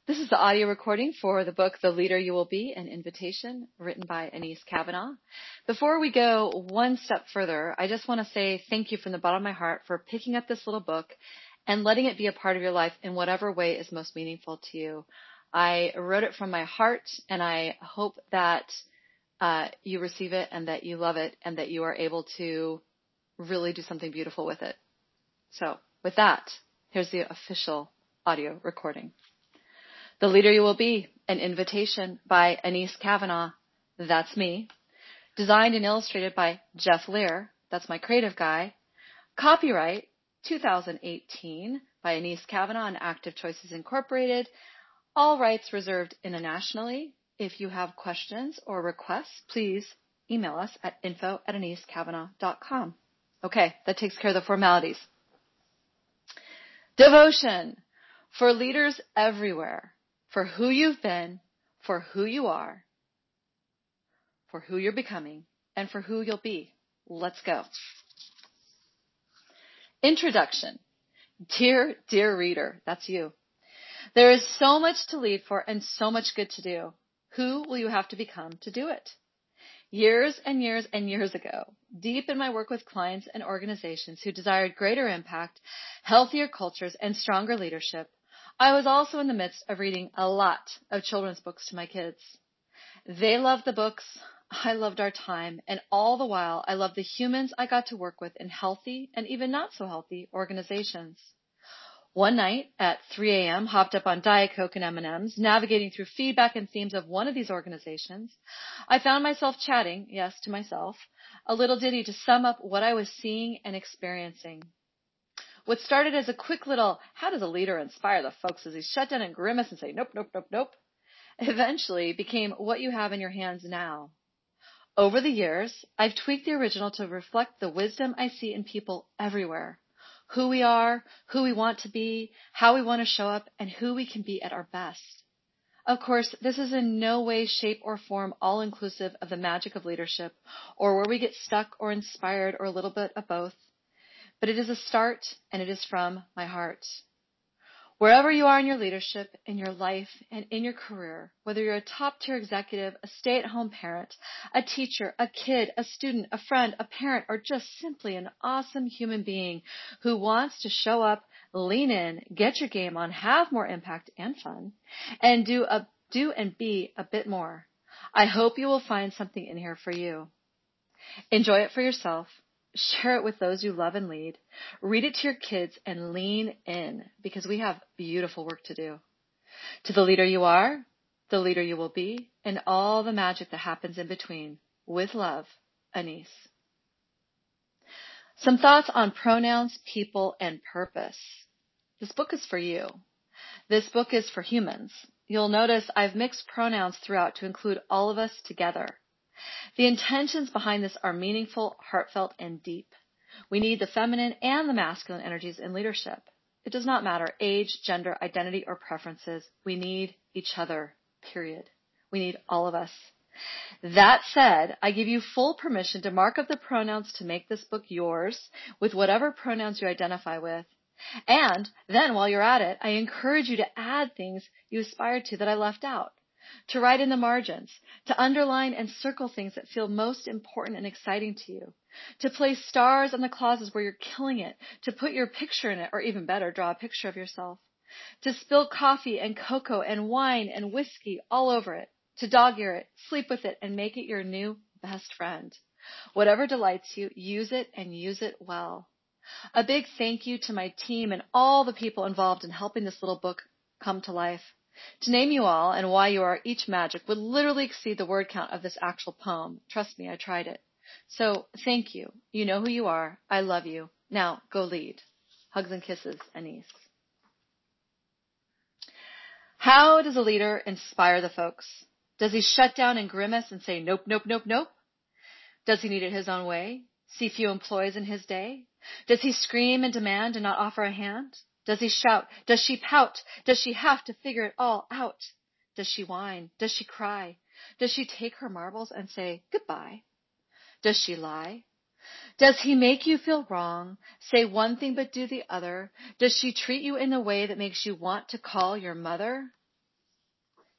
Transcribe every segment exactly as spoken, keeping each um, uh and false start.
This is the audio recording for the book, The Leader You Will Be, An Invitation, written by Anise Kavanaugh. Before we go one step further, I just want to say thank you from the bottom of my heart for picking up this little book and letting it be a part of your life in whatever way is most meaningful to you. I wrote it from my heart, and I hope that uh, you receive it and that you love it and that you are able to really do something beautiful with it. So with that, here's the official audio recording. The Leader You Will Be, An Invitation by Anise Kavanaugh, that's me. Designed and illustrated by Jeff Lear, that's my creative guy. Copyright two thousand eighteen by Anise Kavanaugh and Active Choices Incorporated. All rights reserved internationally. If you have questions or requests, please email us at info at anise kavanaugh dot com. Okay, that takes care of the formalities. Devotion for leaders everywhere. For who you've been, for who you are, for who you're becoming, and for who you'll be. Let's go. Introduction. Dear, dear reader, that's you. There is so much to lead for and so much good to do. Who will you have to become to do it? Years and years and years ago, deep in my work with clients and organizations who desired greater impact, healthier cultures, and stronger leadership, I was also in the midst of reading a lot of children's books to my kids. They loved the books, I loved our time, and all the while I loved the humans I got to work with in healthy and even not so healthy organizations. One night at three a.m., hopped up on Diet Coke and M and M's, navigating through feedback and themes of one of these organizations, I found myself chatting, yes, to myself, a little ditty to sum up what I was seeing and experiencing. What started as a quick little, how does a leader inspire the folks as he shut down and grimace and say, nope, nope, nope, nope, eventually became what you have in your hands now. Over the years, I've tweaked the original to reflect the wisdom I see in people everywhere. Who we are, who we want to be, how we want to show up, and who we can be at our best. Of course, this is in no way, shape, or form all-inclusive of the magic of leadership, or where we get stuck or inspired or a little bit of both. But it is a start, and it is from my heart. Wherever you are in your leadership, in your life, and in your career, whether you're a top-tier executive, a stay-at-home parent, a teacher, a kid, a student, a friend, a parent, or just simply an awesome human being who wants to show up, lean in, get your game on, have more impact and fun, and do a, do and be a bit more, I hope you will find something in here for you. Enjoy it for yourself. Share it with those you love and lead. Read it to your kids and lean in because we have beautiful work to do. To the leader you are, the leader you will be, and all the magic that happens in between. With love, Anise. Some thoughts on pronouns, people, and purpose. This book is for you. This book is for humans. You'll notice I've mixed pronouns throughout to include all of us together. The intentions behind this are meaningful, heartfelt, and deep. We need the feminine and the masculine energies in leadership. It does not matter age, gender, identity, or preferences. We need each other, period. We need all of us. That said, I give you full permission to mark up the pronouns to make this book yours with whatever pronouns you identify with. And then while you're at it, I encourage you to add things you aspire to that I left out. To write in the margins, to underline and circle things that feel most important and exciting to you, to place stars on the clauses where you're killing it, to put your picture in it, or even better, draw a picture of yourself, to spill coffee and cocoa and wine and whiskey all over it, to dog-ear it, sleep with it, and make it your new best friend. Whatever delights you, use it and use it well. A big thank you to my team and all the people involved in helping this little book come to life. To name you all and why you are each magic would literally exceed the word count of this actual poem. Trust me, I tried it. So thank you. You know who you are. I love you. Now go lead. Hugs and kisses, Anise. How does a leader inspire the folks? Does he shut down and grimace and say, nope, nope, nope, nope? Does he need it his own way? See few employees in his day? Does he scream and demand and not offer a hand? Does he shout? Does she pout? Does she have to figure it all out? Does she whine? Does she cry? Does she take her marbles and say goodbye? Does she lie? Does he make you feel wrong, say one thing but do the other? Does she treat you in a way that makes you want to call your mother?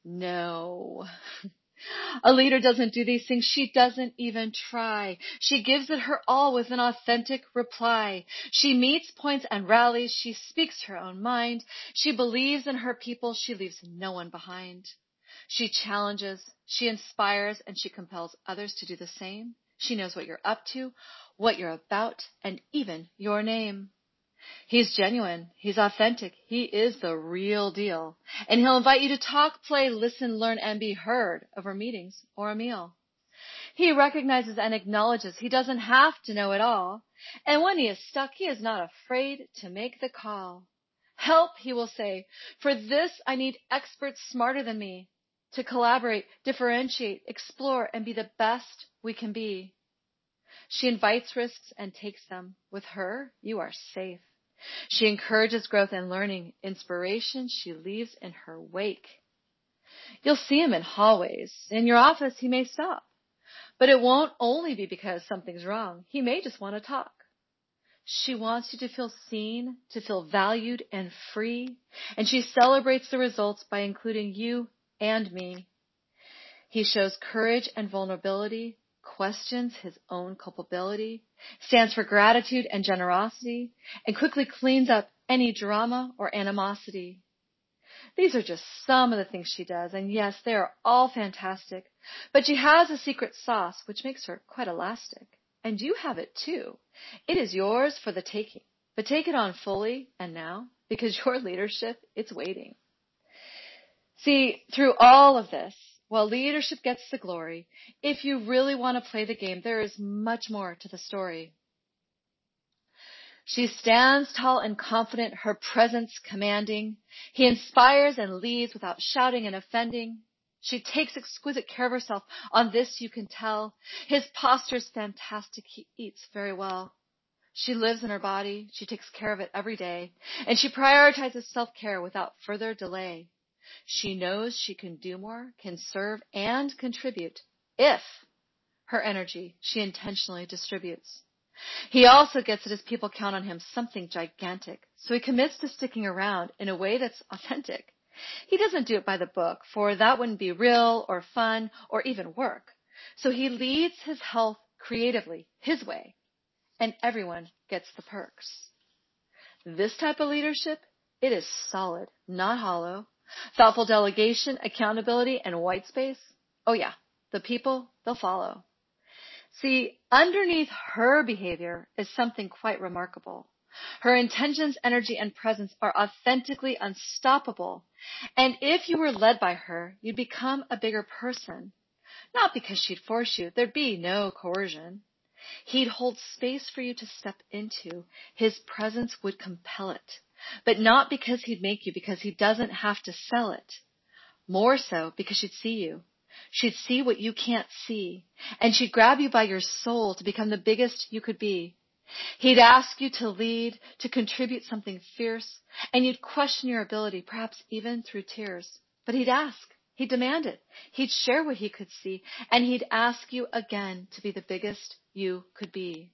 No. A leader doesn't do these things. She doesn't even try. She gives it her all with an authentic reply. She meets points and rallies. She speaks her own mind. She believes in her people. She leaves no one behind. She challenges, she inspires, and she compels others to do the same. She knows what you're up to, what you're about, and even your name. He's genuine. He's authentic. He is the real deal. And he'll invite you to talk, play, listen, learn, and be heard over meetings or a meal. He recognizes and acknowledges he doesn't have to know it all. And when he is stuck, he is not afraid to make the call. Help, he will say. For this, I need experts smarter than me to collaborate, differentiate, explore, and be the best we can be. She invites risks and takes them. With her, you are safe. She encourages growth and learning. Inspiration she leaves in her wake. You'll see him in hallways. In your office, he may stop. But it won't only be because something's wrong. He may just want to talk. She wants you to feel seen, to feel valued and free. And she celebrates the results by including you and me. He shows courage and vulnerability, questions his own culpability, stands for gratitude and generosity, and quickly cleans up any drama or animosity. These are just some of the things she does, and yes, they are all fantastic, but she has a secret sauce which makes her quite elastic. And you have it too. It is yours for the taking, but take it on fully and now, because your leadership, it's waiting. See, through all of this, while leadership gets the glory, if you really want to play the game, there is much more to the story. She stands tall and confident, her presence commanding. He inspires and leads without shouting and offending. She takes exquisite care of herself. On this you can tell. His posture's fantastic. He eats very well. She lives in her body. She takes care of it every day. And she prioritizes self-care without further delay. She knows she can do more, can serve, and contribute if her energy she intentionally distributes. He also gets that his people count on him something gigantic, so he commits to sticking around in a way that's authentic. He doesn't do it by the book, for that wouldn't be real or fun or even work. So he leads his health creatively, his way, and everyone gets the perks. This type of leadership, it is solid, not hollow. Thoughtful delegation, accountability, and white space. Oh yeah, the people, they'll follow. See, underneath her behavior is something quite remarkable. Her intentions, energy, and presence are authentically unstoppable. And if you were led by her, you'd become a bigger person. Not because she'd force you. There'd be no coercion. He'd hold space for you to step into. His presence would compel it. But not because he'd make you, because he doesn't have to sell it. More so because she'd see you. She'd see what you can't see. And she'd grab you by your soul to become the biggest you could be. He'd ask you to lead, to contribute something fierce, and you'd question your ability, perhaps even through tears. But he'd ask. He'd demand it. He'd share what he could see, and he'd ask you again to be the biggest you could be.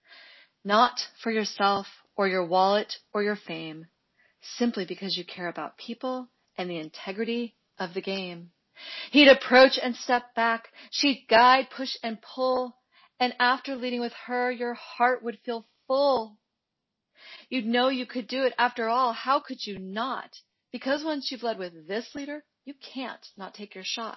Not for yourself or your wallet or your fame, simply because you care about people and the integrity of the game. He'd approach and step back. She'd guide, push, and pull. And after leading with her, your heart would feel full. You'd know you could do it. After all, how could you not? Because once you've led with this leader, you can't not take your shot.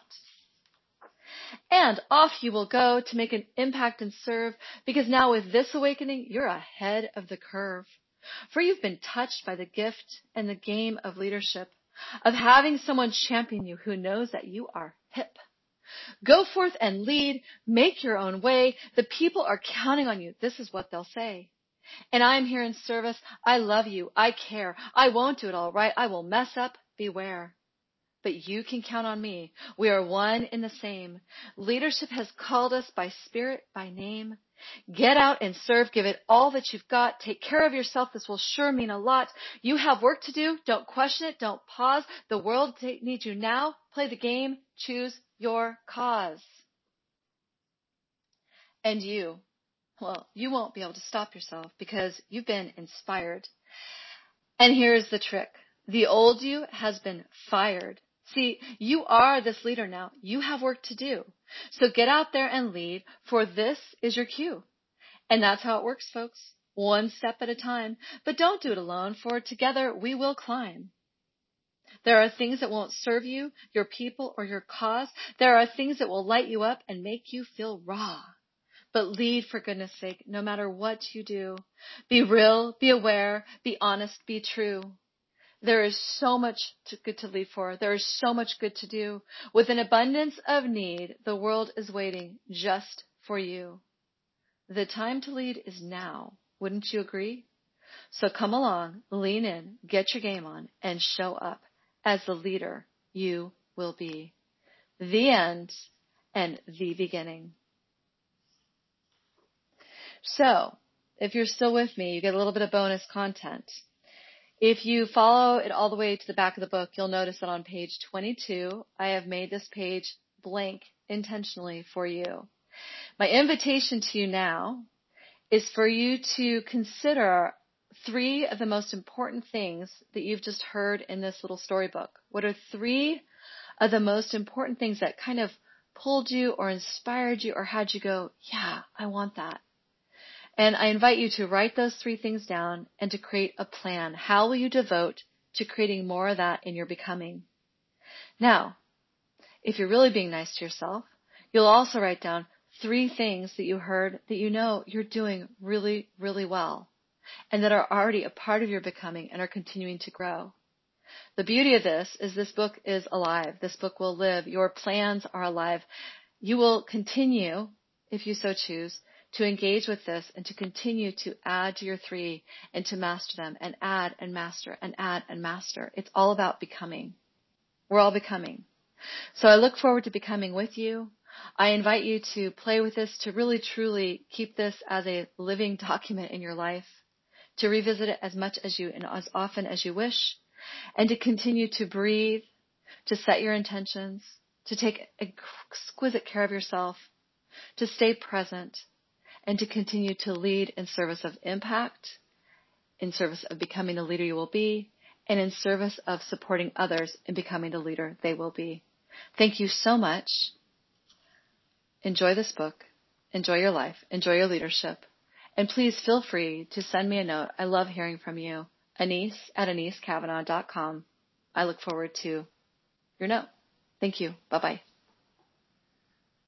And off you will go to make an impact and serve, because now with this awakening, you're ahead of the curve. For you've been touched by the gift and the game of leadership, of having someone champion you who knows that you are hip. Go forth and lead, make your own way. The people are counting on you. This is what they'll say. And I am here in service. I love you. I care. I won't do it all right. I will mess up. Beware. But you can count on me. We are one in the same. Leadership has called us by spirit, by name. Get out and serve. Give it all that you've got. Take care of yourself. This will sure mean a lot. You have work to do. Don't question it. Don't pause. The world needs you now. Play the game. Choose your cause. And you, well, you won't be able to stop yourself because you've been inspired. And here's the trick. The old you has been fired. See, you are this leader now. You have work to do. So get out there and lead, for this is your cue. And that's how it works, folks. One step at a time. But don't do it alone, for together we will climb. There are things that won't serve you, your people, or your cause. There are things that will light you up and make you feel raw. But lead, for goodness sake, no matter what you do. Be real, be aware, be honest, be true. There is so much to, good to lead for. There is so much good to do. With an abundance of need, the world is waiting just for you. The time to lead is now. Wouldn't you agree? So come along, lean in, get your game on, and show up as the leader you will be. The end and the beginning. So, if you're still with me, you get a little bit of bonus content. If you follow it all the way to the back of the book, you'll notice that on page twenty-two, I have made this page blank intentionally for you. My invitation to you now is for you to consider three of the most important things that you've just heard in this little storybook. What are three of the most important things that kind of pulled you or inspired you or had you go, yeah, I want that? And I invite you to write those three things down and to create a plan. How will you devote to creating more of that in your becoming? Now, if you're really being nice to yourself, you'll also write down three things that you heard that you know you're doing really, really well and that are already a part of your becoming and are continuing to grow. The beauty of this is this book is alive. This book will live. Your plans are alive. You will continue, if you so choose, to engage with this and to continue to add to your three and to master them and add and master and add and master. It's all about becoming. We're all becoming. So I look forward to becoming with you. I invite you to play with this, to really truly keep this as a living document in your life, to revisit it as much as you and as often as you wish, and to continue to breathe, to set your intentions, to take exquisite care of yourself, to stay present, and to continue to lead in service of impact, in service of becoming the leader you will be, and in service of supporting others in becoming the leader they will be. Thank you so much. Enjoy this book. Enjoy your life. Enjoy your leadership. And please feel free to send me a note. I love hearing from you. Anise at anise cavanaugh dot com. I look forward to your note. Thank you. Bye-bye.